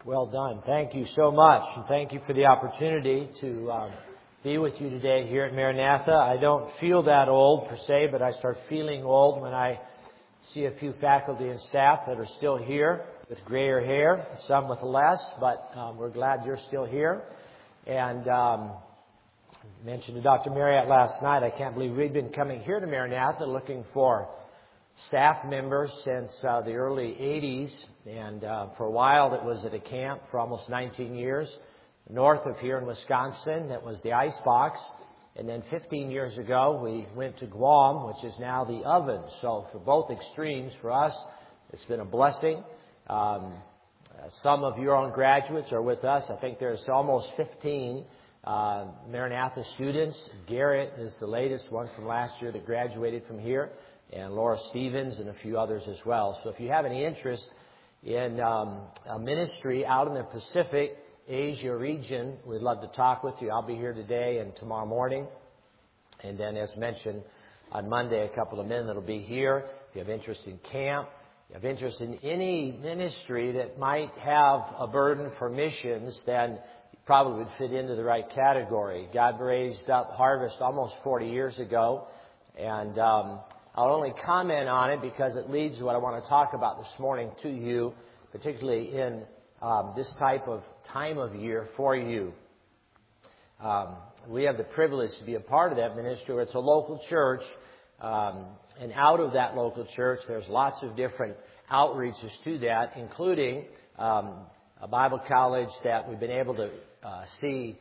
Well done. Thank you so much. And thank you for the opportunity to be with you today here at Maranatha. I don't feel that old per se, but I start feeling old when I see a few faculty and staff that are still here with grayer hair, some with less, but we're glad you're still here. And I mentioned to Dr. Marriott last night, I can't believe we've been coming here to Maranatha looking for staff members since the early 80s, and for a while it was at a camp for almost 19 years north of here in Wisconsin. That was the Icebox, and then 15 years ago we went to Guam, which is now the Oven. So for both extremes, for us, it's been a blessing. Some of your own graduates are with us. I think there's almost 15 Maranatha students. Garrett is the latest one from last year that graduated from here, and Laura Stevens and a few others as well. So if you have any interest in a ministry out in the Pacific Asia region, we'd love to talk with you. I'll be here today and tomorrow morning. And then, as mentioned, on Monday, a couple of men that will be here. If you have interest in camp, if you have interest in any ministry that might have a burden for missions, then you probably would fit into the right category. God raised up Harvest almost 40 years ago, and I'll only comment on it because it leads to what I want to talk about this morning to you, particularly in this type of time of year for you. We have the privilege to be a part of that ministry. It's a local church, and out of that local church, there's lots of different outreaches to that, including a Bible college that we've been able to see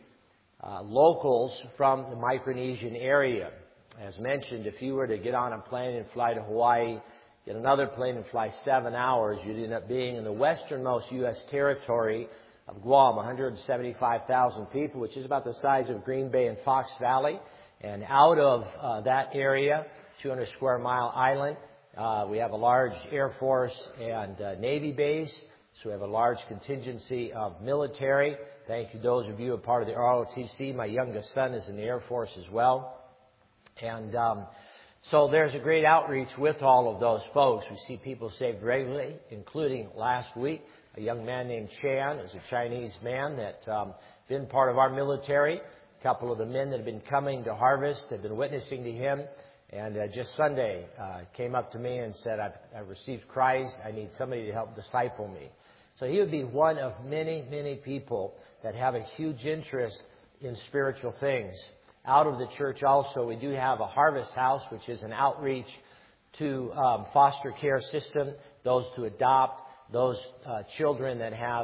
locals from the Micronesian area. As mentioned, if you were to get on a plane and fly to Hawaii, get another plane and fly 7 hours, you'd end up being in the westernmost U.S. territory of Guam, 175,000 people, which is about the size of Green Bay and Fox Valley. And out of that area, 200 square mile island, we have a large Air Force and Navy base. So we have a large contingency of military. Thank you those of you who are part of the ROTC. My youngest son is in the Air Force as well. And so there's a great outreach with all of those folks. We see people saved regularly, including last week, a young man named Chan, who's a Chinese man that been part of our military. A couple of the men that have been coming to Harvest have been witnessing to him. And just Sunday came up to me and said, I've received Christ. I need somebody to help disciple me. So he would be one of many, many people that have a huge interest in spiritual things. Out of the church also, we do have a Harvest House, which is an outreach to foster care system, those to adopt, those children that have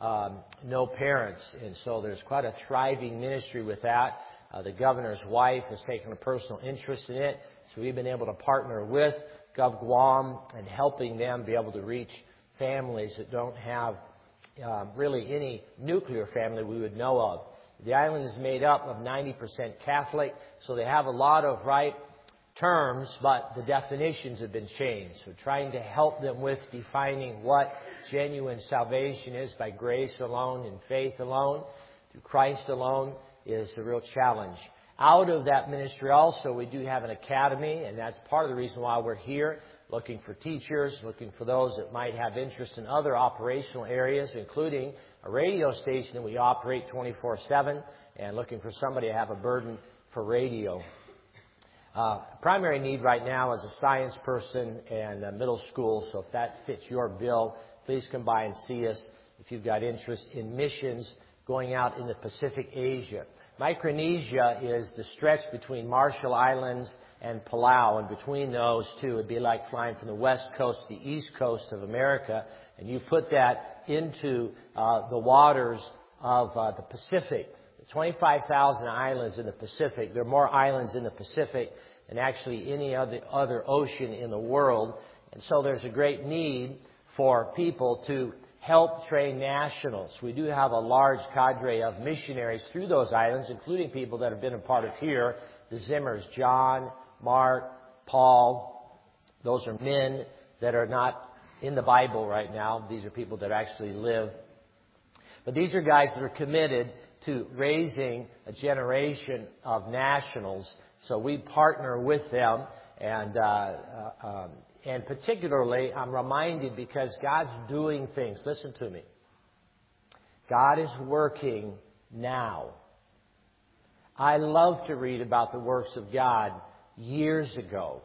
no parents. And so there's quite a thriving ministry with that. The governor's wife has taken a personal interest in it. So we've been able to partner with Gov Guam and helping them be able to reach families that don't have really any nuclear family we would know of. The island is made up of 90% Catholic, so they have a lot of right terms, but the definitions have been changed. So trying to help them with defining what genuine salvation is by grace alone and faith alone, through Christ alone, is a real challenge. Out of that ministry also, we do have an academy, and that's part of the reason why we're here, looking for teachers, looking for those that might have interest in other operational areas, including a radio station that we operate 24/7, and looking for somebody to have a burden for radio. Primary need right now is a science person and a middle school, so if that fits your bill, please come by and see us if you've got interest in missions going out in the Pacific Asia. Micronesia is the stretch between Marshall Islands and Palau, and between those two, it'd be like flying from the west coast to the east coast of America, and you put that into the waters of the Pacific. 25,000 islands in the Pacific. There are more islands in the Pacific than actually any other ocean in the world, and so there's a great need for people to help train nationals. We do have a large cadre of missionaries through those islands, including people that have been a part of here, the Zimmers, John, Mark, Paul. Those are men that are not in the Bible right now. These are people that actually live. But these are guys that are committed to raising a generation of nationals. So we partner with them, and particularly, I'm reminded because God's doing things. Listen to me. God is working now. I love to read about the works of God years ago.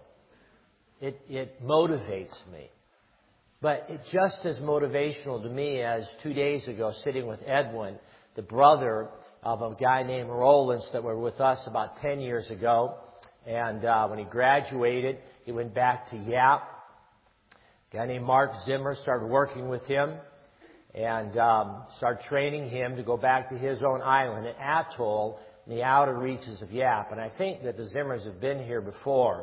It motivates me. But it's just as motivational to me as 2 days ago sitting with Edwin, the brother of a guy named Rollins that were with us about 10 years ago. And when he graduated, he went back to Yap. A guy named Mark Zimmer started working with him and started training him to go back to his own island, an atoll in the outer reaches of Yap. And I think that the Zimmers have been here before.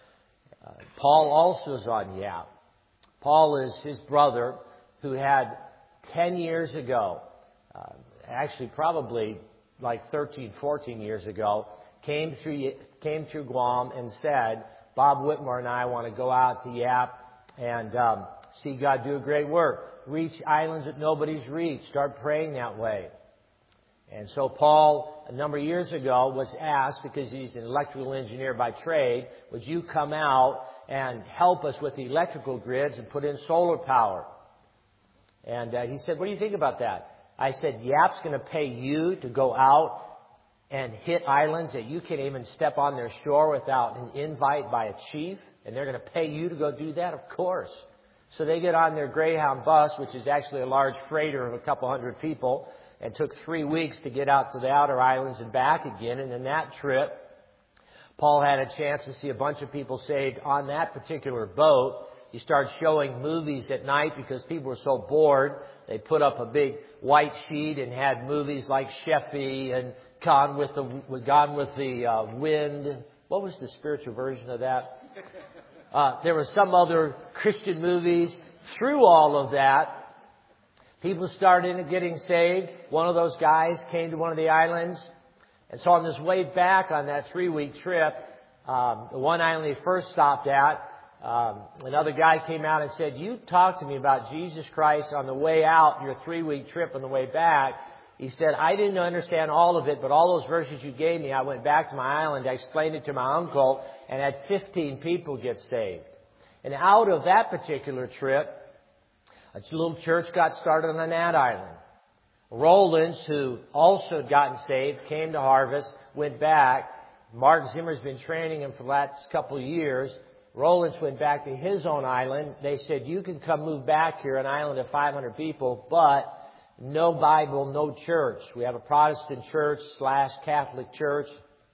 Paul also is on Yap. Paul is his brother who had 10 years ago, actually probably like 13, 14 years ago, came through Guam and said, Bob Whitmore and I want to go out to Yap and see God do a great work. Reach islands that nobody's reached. Start praying that way. And so Paul, a number of years ago, was asked, because he's an electrical engineer by trade, would you come out and help us with the electrical grids and put in solar power? And he said, what do you think about that? I said, Yap's going to pay you to go out and hit islands that you can't even step on their shore without an invite by a chief, and they're going to pay you to go do that? Of course. So they get on their Greyhound bus, which is actually a large freighter of a couple hundred people, and took 3 weeks to get out to the outer islands and back again. And in that trip, Paul had a chance to see a bunch of people saved on that particular boat. He started showing movies at night because people were so bored. They put up a big white sheet and had movies like Sheffy and Gone with the Wind. What was the spiritual version of that? There were some other Christian movies. Through all of that, people started getting saved. One of those guys came to one of the islands. And so on his way back on that 3-week trip, the one island he first stopped at, another guy came out and said, you talked to me about Jesus Christ on the way out, your 3-week trip on the way back. He said, I didn't understand all of it, but all those verses you gave me, I went back to my island, I explained it to my uncle, and had 15 people get saved. And out of that particular trip, a little church got started on that island. Rollins, who also had gotten saved, came to Harvest, went back. Mark Zimmer's been training him for the last couple of years. Rollins went back to his own island. They said, you can come move back here, an island of 500 people, but no Bible, no church. We have a Protestant church / Catholic church.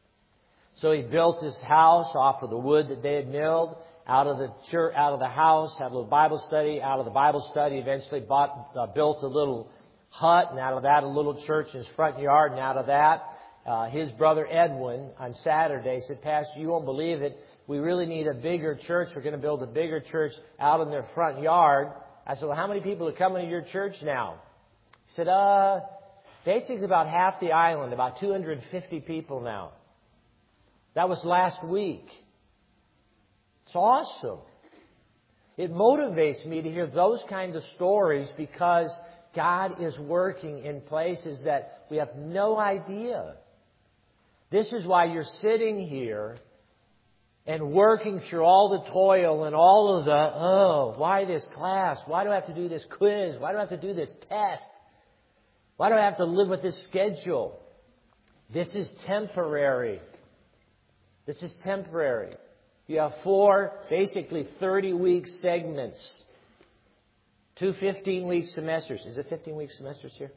So he built his house off of the wood that they had milled. Out of the church, out of the house, had a little Bible study. Out of the Bible study, eventually built a little hut, and out of that, a little church in his front yard. And out of that, his brother Edwin on Saturday said, Pastor, you won't believe it. We really need a bigger church. We're going to build a bigger church out in their front yard. I said, well, how many people are coming to your church now? He said, basically about half the island, about 250 people now. That was last week. It's awesome. It motivates me to hear those kinds of stories because God is working in places that we have no idea. This is why you're sitting here and working through all the toil and all of the, why this class? Why do I have to do this quiz? Why do I have to do this test? Why do I have to live with this schedule? This is temporary. This is temporary. You have 4, basically 30-week segments. 2 15-week semesters. Is it 15-week semesters here?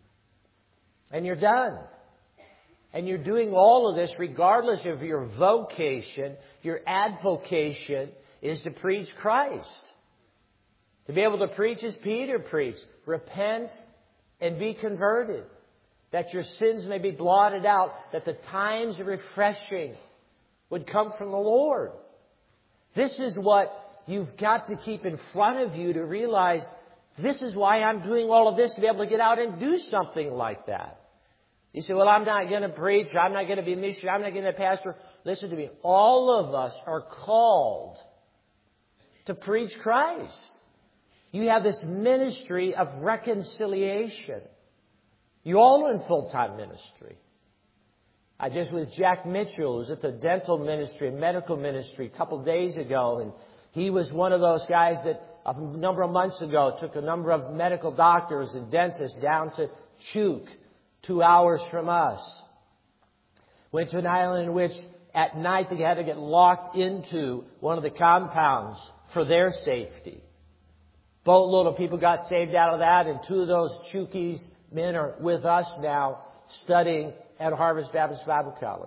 And you're done. And you're doing all of this regardless of your vocation. Your advocation is to preach Christ. To be able to preach as Peter preached. Repent and be converted. That your sins may be blotted out. That the times of refreshing would come from the Lord. This is what you've got to keep in front of you to realize this is why I'm doing all of this, to be able to get out and do something like that. You say, well, I'm not going to preach. I'm not going to be a missionary. I'm not going to be a pastor. Listen to me. All of us are called to preach Christ. You have this ministry of reconciliation. You all are in full-time ministry. I just with Jack Mitchell, who's at the dental ministry and medical ministry a couple of days ago, and he was one of those guys that a number of months ago took a number of medical doctors and dentists down to Chuuk, 2 hours from us. Went to an island in which at night they had to get locked into one of the compounds for their safety. Boatload of people got saved out of that, and 2 of those Chuukese men are with us now studying at Harvest Baptist Bible College.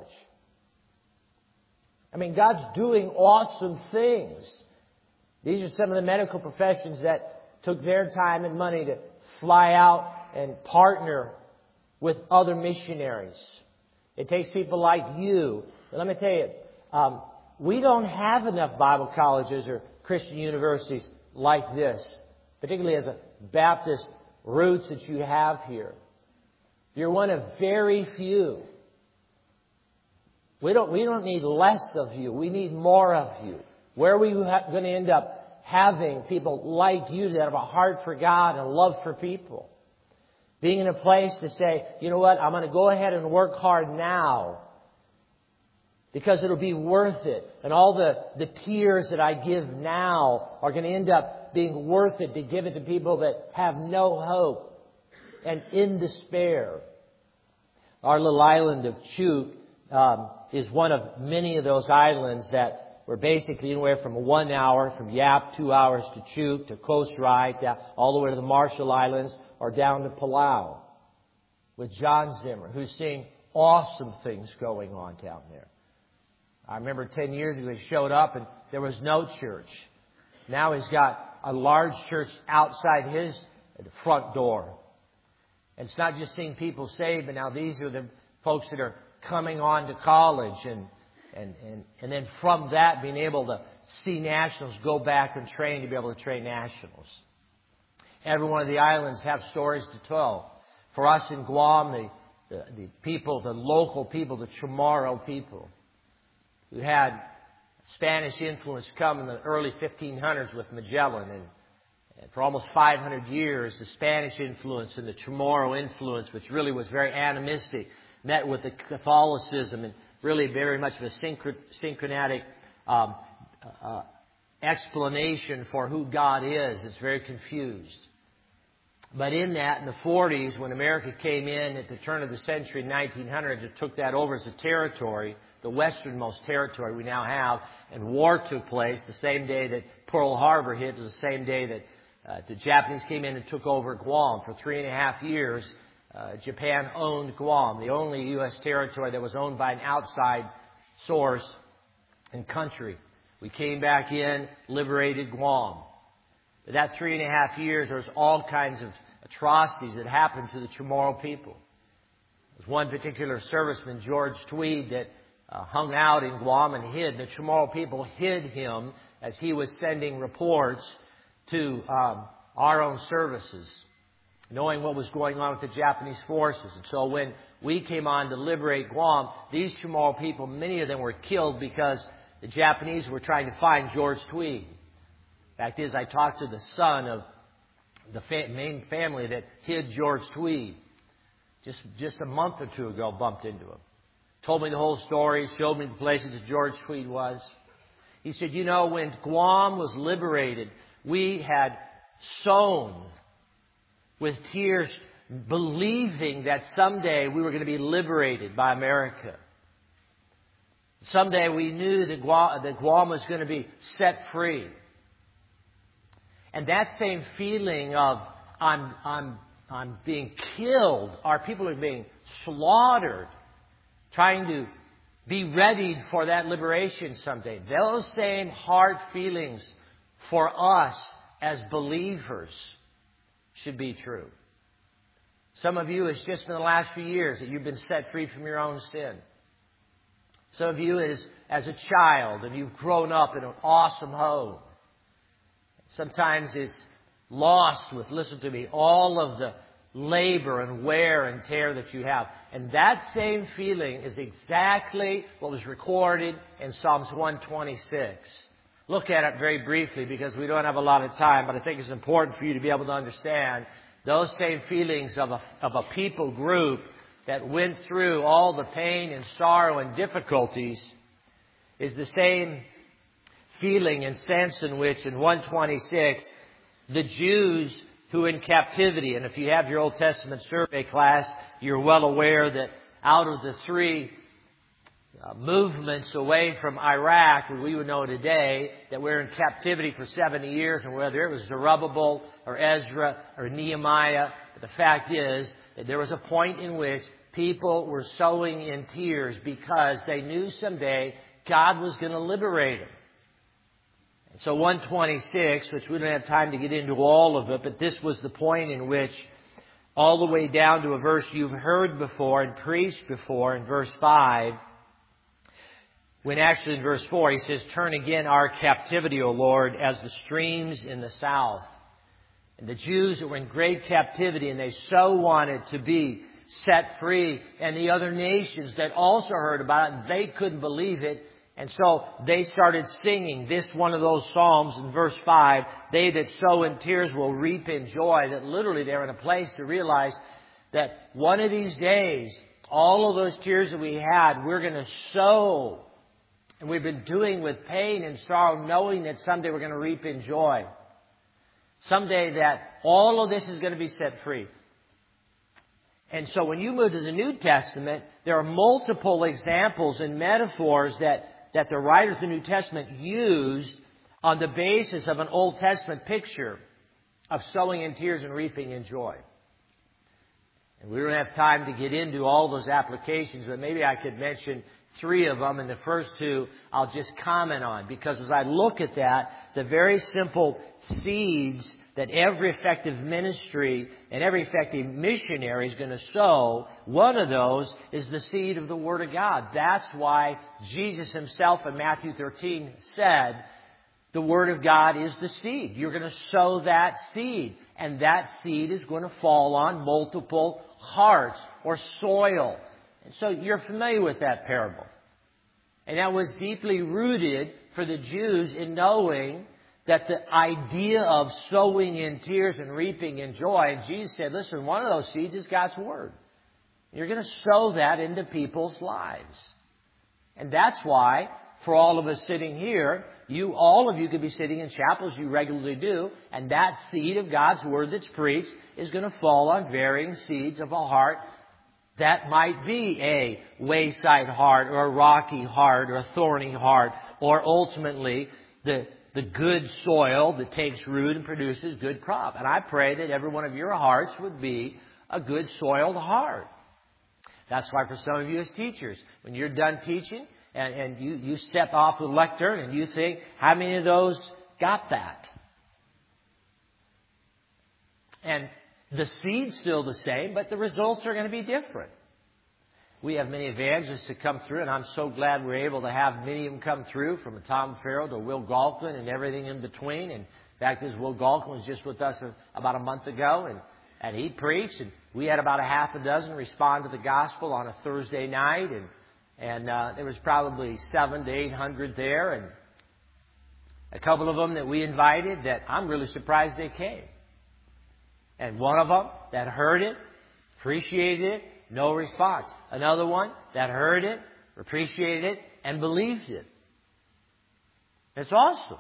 I mean, God's doing awesome things. These are some of the medical professions that took their time and money to fly out and partner with other missionaries. It takes people like you. But let me tell you, we don't have enough Bible colleges or Christian universities like this, particularly as a Baptist roots that you have here. You're one of very few. We don't need less of you. We need more of you. Where are we going to end up having people like you that have a heart for God and a love for people? Being in a place to say, you know what, I'm going to go ahead and work hard now because it'll be worth it. And all the tears that I give now are going to end up being worth it to give it to people that have no hope and in despair. Our little island of Chuuk is one of many of those islands that were basically anywhere from 1 hour from Yap, 2 hours to Chuuk, to Coast Right, all the way to the Marshall Islands, or down to Palau with John Zimmer, who's seeing awesome things going on down there. I remember 10 years ago he showed up and there was no church. Now he's got a large church outside his front door. And it's not just seeing people saved, but now these are the folks that are coming on to college and then from that being able to see nationals, go back and train to be able to train nationals. Every one of the islands have stories to tell. For us in Guam, the people, the local people, the Chamorro people, who had Spanish influence come in the early 1500s with Magellan. And for almost 500 years, the Spanish influence and the Chamorro influence, which really was very animistic, met with the Catholicism and really very much of a syncretic explanation for who God is. It's very confused. But in that, in the 40s, when America came in at the turn of the century, 1900, it took that over as a territory, the westernmost territory we now have, and war took place the same day that Pearl Harbor hit. It was the same day that the Japanese came in and took over Guam. For 3.5 years, Japan owned Guam, the only U.S. territory that was owned by an outside source and country. We came back in, liberated Guam. But that 3.5 years, there was all kinds of atrocities that happened to the Chamorro people. There was one particular serviceman, George Tweed, that hung out in Guam and hid. The Chamorro people hid him as he was sending reports to our own services, knowing what was going on with the Japanese forces. And so when we came on to liberate Guam, these Chamorro people, many of them were killed because the Japanese were trying to find George Tweed. Fact is, I talked to the son of the main family that hid George Tweed. Just a month or two ago, bumped into him. Told me the whole story, showed me the places that George Tweed was. He said, you know, when Guam was liberated, we had sown with tears, believing that someday we were going to be liberated by America. Someday we knew that Guam was going to be set free. And that same feeling of I'm being killed, our people are being slaughtered, trying to be readied for that liberation someday. Those same hard feelings for us as believers should be true. Some of you, it's just in the last few years that you've been set free from your own sin. Some of you, as a child, and you've grown up in an awesome home. Sometimes it's lost with, listen to me, all of the labor and wear and tear that you have. And that same feeling is exactly what was recorded in Psalms 126. Look at it very briefly because we don't have a lot of time, but I think it's important for you to be able to understand those same feelings of a people group that went through all the pain and sorrow and difficulties is the same feeling and sense in which in 126 the Jews who were in captivity. And if you have your Old Testament survey class, you're well aware that out of the three movements away from Iraq, we would know today that we're in captivity for 70 years, and whether it was Zerubbabel or Ezra or Nehemiah, but the fact is that there was a point in which people were sowing in tears because they knew someday God was going to liberate them. And so 126, which we don't have time to get into all of it, but this was the point in which all the way down to a verse you've heard before and preached before in verse 5, when actually in verse 4 he says, "Turn again our captivity, O Lord, as the streams in the south." And the Jews that were in great captivity, and they so wanted to be set free, and the other nations that also heard about it, they couldn't believe it. And so they started singing this one of those psalms in verse 5, "They that sow in tears will reap in joy," that literally they're in a place to realize that one of these days, all of those tears that we had, we're going to sow. And we've been doing with pain and sorrow, knowing that someday we're going to reap in joy. Someday that all of this is going to be set free. And so when you move to the New Testament, there are multiple examples and metaphors that the writers of the New Testament used on the basis of an Old Testament picture of sowing in tears and reaping in joy. And we don't have time to get into all those applications, but maybe I could mention three of them, and the first two I'll just comment on, because as I look at that, the very simple seeds that every effective ministry and every effective missionary is going to sow, one of those is the seed of the Word of God. That's why Jesus himself in Matthew 13 said, the Word of God is the seed. You're going to sow that seed, and that seed is going to fall on multiple hearts or soil. And so you're familiar with that parable. And that was deeply rooted for the Jews in knowing that the idea of sowing in tears and reaping in joy. And Jesus said, listen, one of those seeds is God's Word. You're going to sow that into people's lives. And that's why, for all of us sitting here, all of you could be sitting in chapels you regularly do, and that seed of God's Word that's preached is going to fall on varying seeds of a heart. That might be a wayside heart or a rocky heart or a thorny heart, or ultimately the good soil that takes root and produces good crop. And I pray that every one of your hearts would be a good soiled heart. That's why for some of you as teachers, when you're done teaching and you step off the lectern and you think, how many of those got that? And the seed's still the same, but the results are going to be different. We have many evangelists that come through, and I'm so glad we're able to have many of them come through, from Tom Farrell to Will Galkin and everything in between. And the fact is, Will Galkin was just with us about a month ago, and he preached, and we had about a half a dozen respond to the gospel on a Thursday night, and there was probably 700 to 800 there, and a couple of them that we invited that I'm really surprised they came. And one of them that heard it, appreciated it, no response. Another one that heard it, appreciated it, and believed it. It's awesome.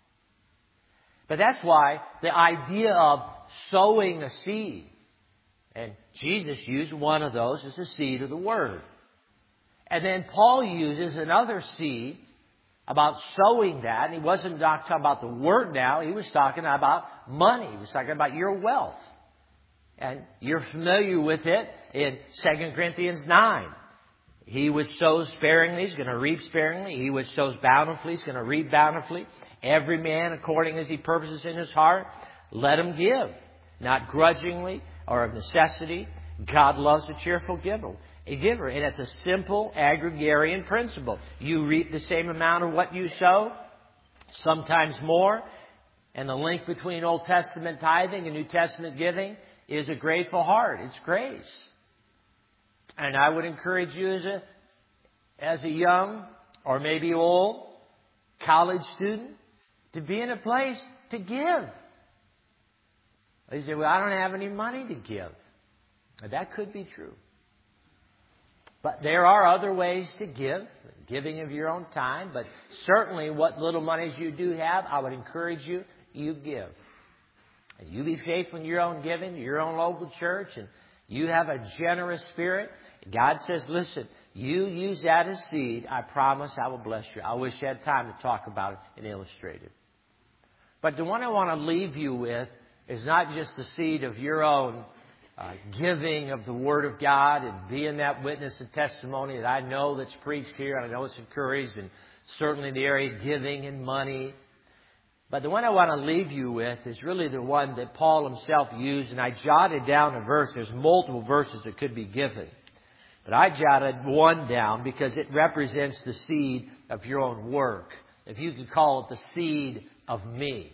But that's why the idea of sowing a seed, and Jesus used one of those as the seed of the Word. And then Paul uses another seed about sowing that, and he wasn't talking about the Word now, he was talking about money. He was talking about your wealth. And you're familiar with it in 2 Corinthians 9. He which sows sparingly is going to reap sparingly. He which sows bountifully is going to reap bountifully. Every man according as he purposes in his heart, let him give. Not grudgingly or of necessity. God loves a cheerful giver. And it's a simple agrarian principle. You reap the same amount of what you sow, sometimes more. And the link between Old Testament tithing and New Testament giving is a grateful heart. It's grace. And I would encourage you as a young or maybe old college student to be in a place to give. You say, well, I don't have any money to give. That could be true. But there are other ways to give, giving of your own time. But certainly what little monies you do have, I would encourage you give. and you be faithful in your own giving to your own local church, and you have a generous spirit, God says, listen, you use that as seed, I promise I will bless you. I wish I had time to talk about it and illustrate it. But the one I want to leave you with is not just the seed of your own giving of the Word of God and being that witness and testimony that I know that's preached here, and I know it's encouraged, and certainly in the area of giving and money. But the one I want to leave you with is really the one that Paul himself used, and I jotted down a verse. There's multiple verses that could be given. But I jotted one down because it represents the seed of your own work. If you could call it the seed of me.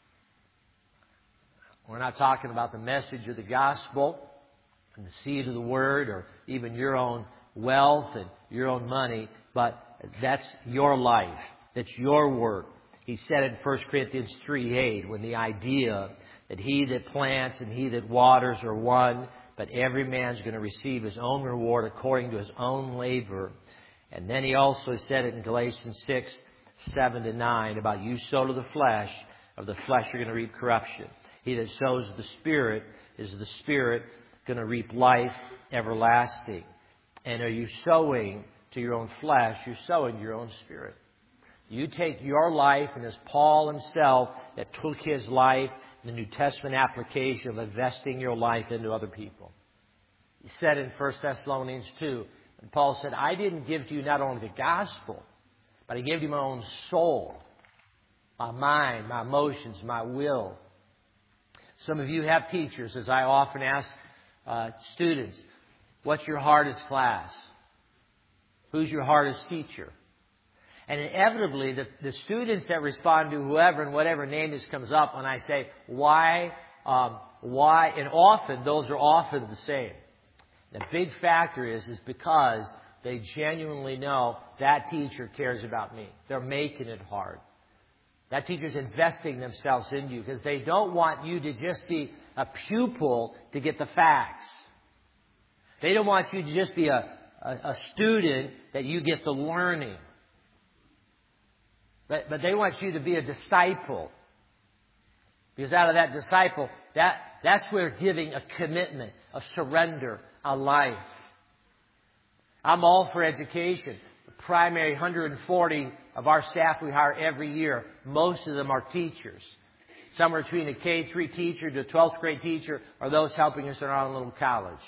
We're not talking about the message of the gospel and the seed of the word or even your own wealth and your own money, but that's your life. That's your work. He said in 1 Corinthians 3:8, when the idea that he that plants and he that waters are one, but every man's going to receive his own reward according to his own labor. And then he also said it in Galatians 6:7-9, about you sow to the flesh, of the flesh you're going to reap corruption. He that sows the Spirit is the Spirit going to reap life everlasting. And are you sowing to your own flesh? You're sowing your own spirit. You take your life, and as Paul himself that took his life, the New Testament application of investing your life into other people. He said in 1 Thessalonians 2, and Paul said, I didn't give to you not only the gospel, but I gave you my own soul, my mind, my emotions, my will. Some of you have teachers, as I often ask students, what's your hardest class? Who's your hardest teacher? And inevitably, the students that respond to whoever and whatever name this comes up, when I say, why, and often, those are often the same. The big factor is because they genuinely know that teacher cares about me. They're making it hard. That teacher's investing themselves in you because they don't want you to just be a pupil to get the facts. They don't want you to just be a student that you get the learning. But they want you to be a disciple. Because out of that disciple, that's where giving a commitment, a surrender, a life. I'm all for education. The primary 140 of our staff we hire every year, most of them are teachers. Somewhere between a K-3 teacher to a 12th grade teacher are those helping us in our own little college.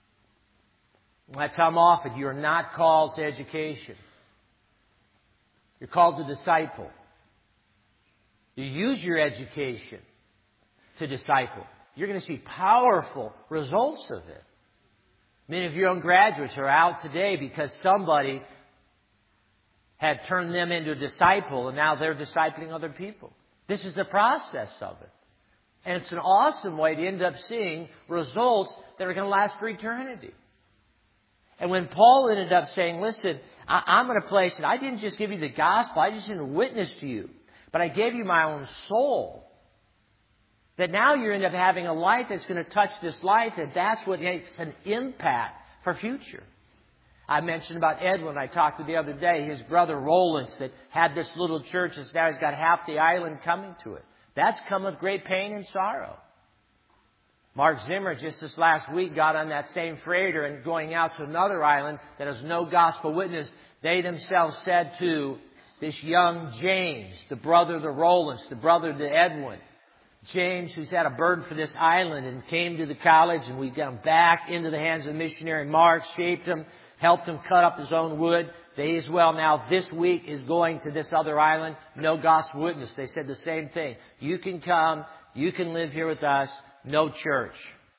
I tell them often, you're not called to education. You're called to disciple. You use your education to disciple. You're going to see powerful results of it. Many of your own graduates are out today because somebody had turned them into a disciple, and now they're discipling other people. This is the process of it. And it's an awesome way to end up seeing results that are going to last for eternity. And when Paul ended up saying, listen, I'm in a place that I didn't just give you the gospel, I just didn't witness to you, but I gave you my own soul. That now you end up having a life that's going to touch this life, and that's what makes an impact for future. I mentioned about Edwin I talked to the other day, his brother Rollins that had this little church that's now he's got half the island coming to it. That's come with great pain and sorrow. Mark Zimmer just this last week got on that same freighter and going out to another island that has no gospel witness. They themselves said to this young James, the brother of the Rollins, the brother of the Edwin, James, who's had a burden for this island and came to the college, and we got him back into the hands of the missionary Mark, shaped him, helped him cut up his own wood. They as well now this week is going to this other island, no gospel witness. They said the same thing. You can come, you can live here with us, no church.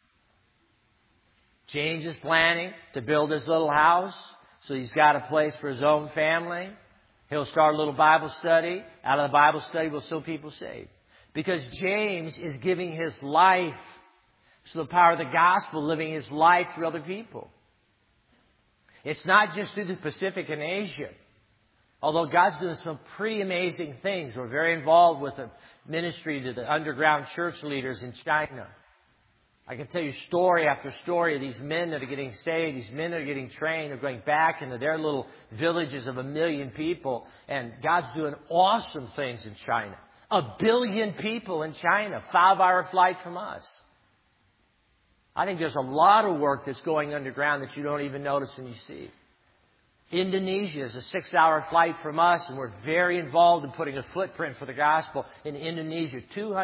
James is planning to build his little house, so he's got a place for his own family. He'll start a little Bible study. Out of the Bible study will still people saved. Because James is giving his life to the power of the gospel, living his life through other people. It's not just through the Pacific and Asia. Although God's doing some pretty amazing things. We're very involved with the ministry to the underground church leaders in China. I can tell you story after story of these men that are getting saved, these men that are getting trained, are going back into their little villages of 1 million people. And God's doing awesome things in China. 1 billion people in China, 5-hour flight from us. I think there's a lot of work that's going underground that you don't even notice when you see. Indonesia is a 6-hour flight from us, and we're very involved in putting a footprint for the gospel in Indonesia.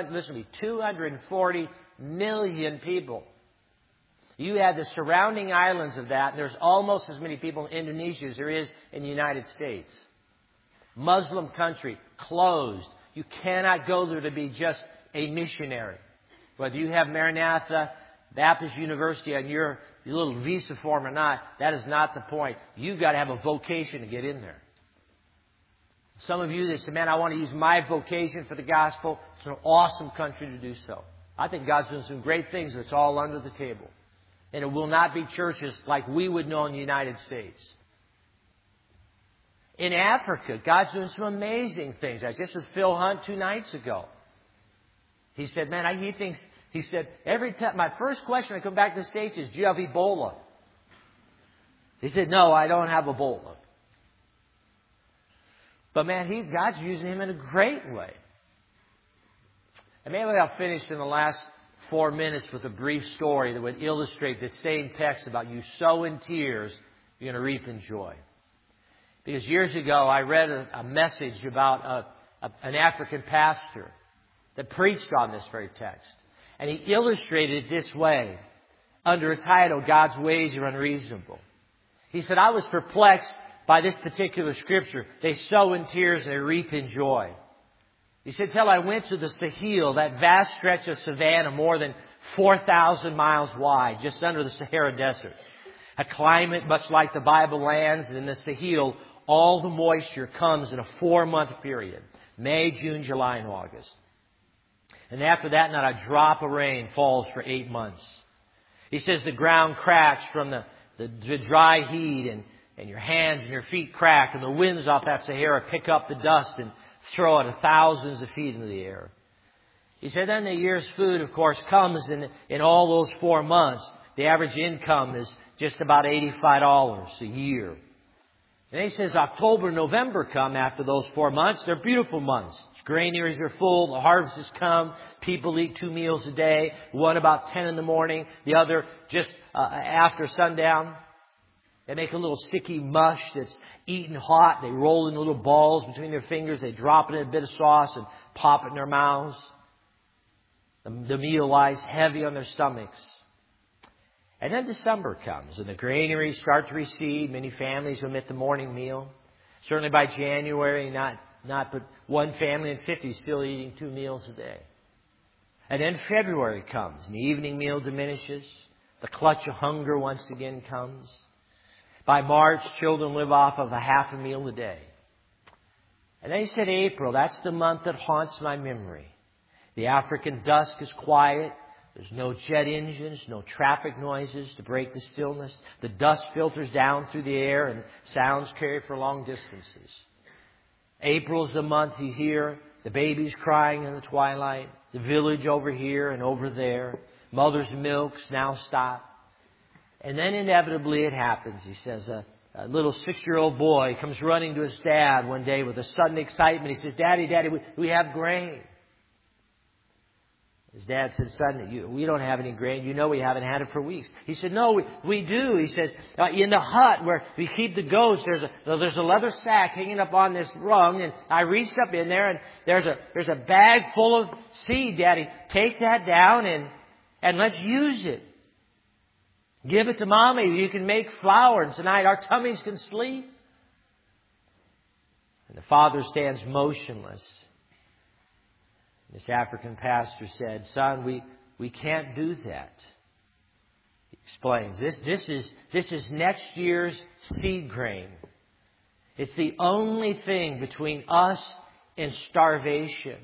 240 million people. You add the surrounding islands of that, and there's almost as many people in Indonesia as there is in the United States. Muslim country, closed. You cannot go there to be just a missionary. Whether you have Maranatha Baptist University on your little visa form or not, that is not the point. You've got to have a vocation to get in there. Some of you that say, man, I want to use my vocation for the gospel. It's an awesome country to do so. I think God's doing some great things that's all under the table. And it will not be churches like we would know in the United States. In Africa, God's doing some amazing things. I was just with Phil Hunt 2 nights ago. He said, man, he said, every time, my first question I come back to the States is, do you have Ebola? He said, no, I don't have Ebola. But man, God's using him in a great way. And maybe I'll finish in the last 4 minutes with a brief story that would illustrate this same text about you sow in tears, you're going to reap in joy. Because years ago, I read a message about an African pastor that preached on this very text. And he illustrated it this way, under a title, God's Ways Are Unreasonable. He said, I was perplexed by this particular scripture. They sow in tears and they reap in joy. He said, till I went to the Sahel, that vast stretch of savanna more than 4,000 miles wide, just under the Sahara Desert. A climate much like the Bible lands, and in the Sahel, all the moisture comes in a 4-month period. May, June, July, and August. And after that, not a drop of rain falls for 8 months. He says the ground cracks from the dry heat, and your hands and your feet crack, and the winds off that Sahara pick up the dust and throw it thousands of feet into the air. He said then the year's food, of course, comes in all those 4 months. The average income is just about $85 a year. And he says October, November come after those 4 months. They're beautiful months. Granaries are full. The harvests come. People eat 2 meals a day. One about 10 in the morning. The other just after sundown. They make a little sticky mush that's eaten hot. They roll in little balls between their fingers. They drop it in a bit of sauce and pop it in their mouths. The meal lies heavy on their stomachs. And then December comes and the granaries start to recede. Many families omit the morning meal. Certainly by January, not but one family in 50 still eating 2 meals a day. And then February comes and the evening meal diminishes. The clutch of hunger once again comes. By March, children live off of a half a meal a day. And then he said April, that's the month that haunts my memory. The African dusk is quiet. There's no jet engines, no traffic noises to break the stillness. The dust filters down through the air and sounds carry for long distances. April's the month you hear the babies crying in the twilight, the village over here and over there. Mother's milks now stop. And then inevitably it happens. He says a little 6-year-old boy comes running to his dad one day with a sudden excitement. He says, Daddy, we have grain. His dad said, son, we don't have any grain. You know we haven't had it for weeks. He said, no, we do. He says, in the hut where we keep the goats, there's a leather sack hanging up on this rung. And I reached up in there and there's a bag full of seed, Daddy. Take that down and let's use it. Give it to Mommy. You can make flour. And tonight our tummies can sleep. And the father stands motionless. This African pastor said, son, we can't do that. He explains, this is next year's seed grain. It's the only thing between us and starvation.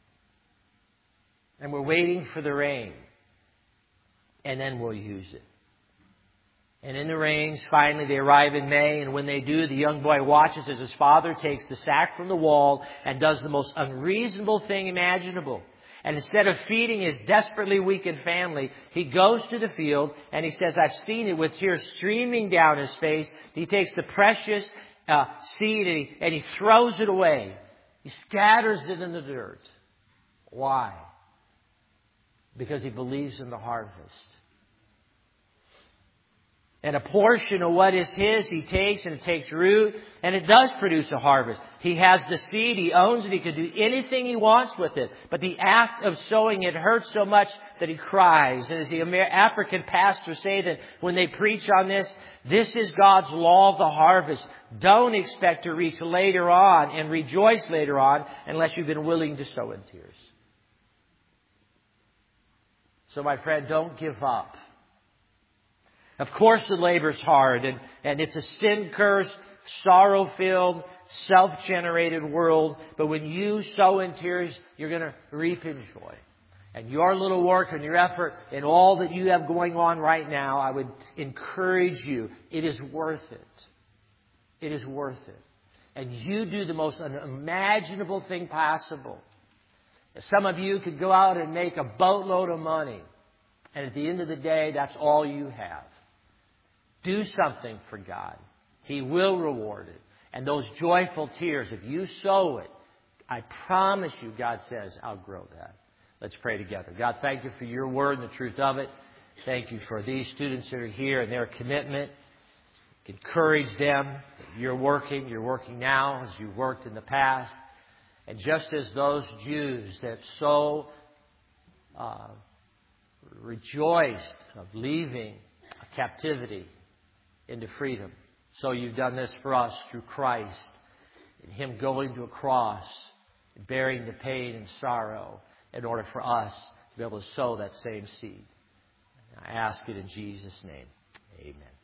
And we're waiting for the rain. And then we'll use it. And in the rains, finally they arrive in May, and when they do, the young boy watches as his father takes the sack from the wall and does the most unreasonable thing imaginable. And instead of feeding his desperately weakened family, he goes to the field and he says, I've seen it with tears streaming down his face. He takes the precious seed and he throws it away. He scatters it in the dirt. Why? Because he believes in the harvest. And a portion of what is his, he takes, and it takes root, and it does produce a harvest. He has the seed, he owns it, he can do anything he wants with it. But the act of sowing it hurts so much that he cries. And as the African pastors say that when they preach on this, this is God's law of the harvest. Don't expect to reach later on and rejoice later on unless you've been willing to sow in tears. So my friend, don't give up. Of course the labor's hard, and it's a sin-cursed, sorrow-filled, self-generated world. But when you sow in tears, you're going to reap in joy. And your little work and your effort and all that you have going on right now, I would encourage you, it is worth it. It is worth it. And you do the most unimaginable thing possible. Some of you could go out and make a boatload of money. And at the end of the day, that's all you have. Do something for God. He will reward it. And those joyful tears, if you sow it, I promise you, God says, I'll grow that. Let's pray together. God, thank you for your word and the truth of it. Thank you for these students that are here and their commitment. Encourage them. You're working now as you've worked in the past. And just as those Jews that so rejoiced of leaving a captivity into freedom, so you've done this for us through Christ, in Him going to a cross, bearing the pain and sorrow in order for us to be able to sow that same seed. I ask it in Jesus' name. Amen.